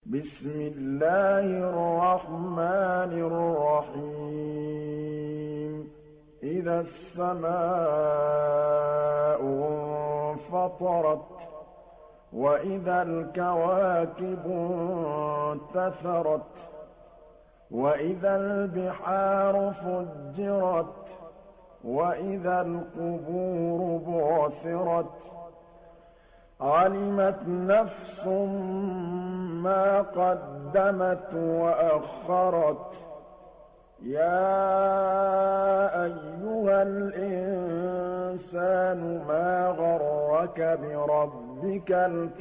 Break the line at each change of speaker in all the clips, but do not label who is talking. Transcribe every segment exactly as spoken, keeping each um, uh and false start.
بسم الله الرحمن الرحيم إذا السماء انفطرت وإذا الكواكب انتثرت وإذا البحار فجرت وإذا القبور بعثرت علمت نفس ما قدمت وأخرت يا أيها الإنسان ما غرك بربك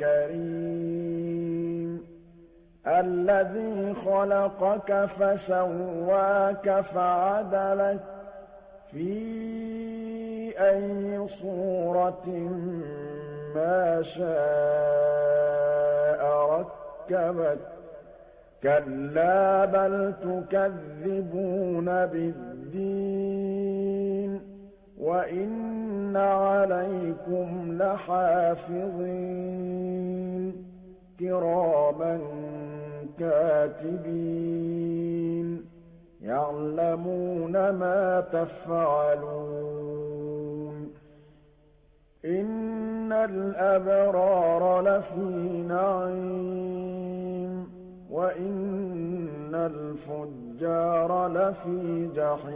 الكريم الذي خلقك فسواك فعدلك في أي صورة ما شاء ركبك كلا بل تكذبون بالدين وإن عليكم لحافظين كراما كاتبين يعلمون ما تفعلون إن الأبرار لفي نعيم وإن الفجار لفي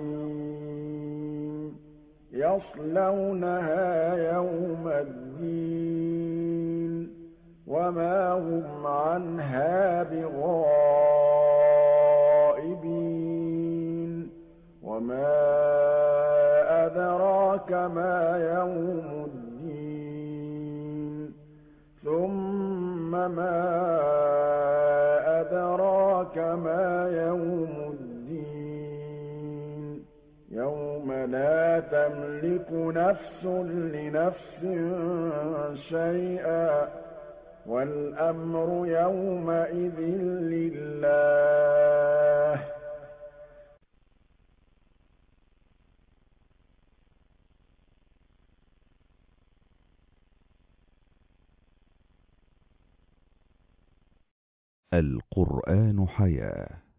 جحيم يصلونها يوم الدين وما هم عنها بغائبين وما أدراك ما يوم الدين ثم ما أدراك ما يوم الدين يوم لا تملك نفس لنفس شيئا والأمر يومئذ لله
القرآن حياة